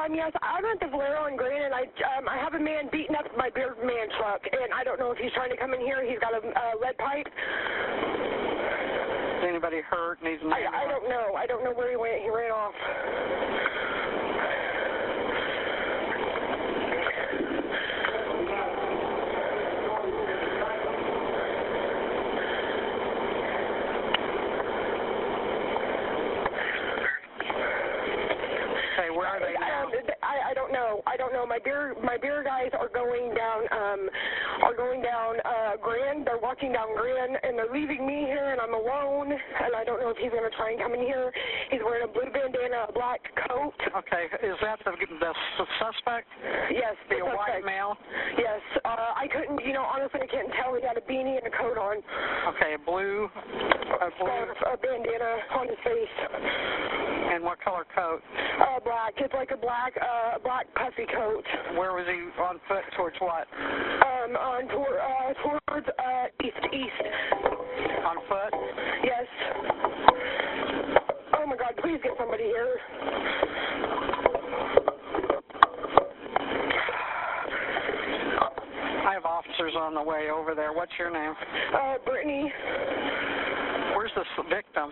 Yes, I'm at the Valero in Grand, and I have a man beating up my beer man truck, and I don't know if he's trying to come in here. He's got a lead pipe. Is anybody hurt? Needs an ambulance? I don't know. I don't know where he went. He ran off. Where are they now? I don't know. I don't know. My beer guys are going down Grand. They're walking down Grand, and they're leaving me here, and I'm alone. And I don't know if he's going to try and come in here. He's wearing a blue bandana, a black coat. Okay. Is that the suspect? Yes. The white male? Yes. I couldn't. Honestly, I can't tell. He had a beanie and a coat on. Okay. A blue bandana on his face. And what color coat? Black. It's like a black puffy coat. Where was he on foot? Towards what? Towards east. On foot? Yes. Oh my God! Please get somebody here. I have officers on the way over there. What's your name? Brittany. Where's the victim?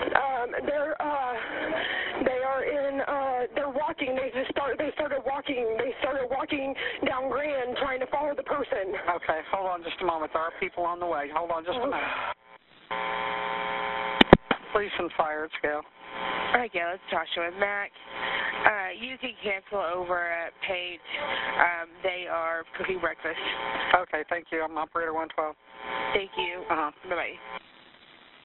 They're walking. They started walking down Grand, trying to follow the person. Okay, hold on just a moment. There are people on the way. Hold on just a minute. Police and fire, it's Gail. All right, Gail, it's Tasha with Mac. You can cancel over at Page. They are cooking breakfast. Okay, thank you. I'm operator 112. Thank you. Uh-huh. Bye-bye.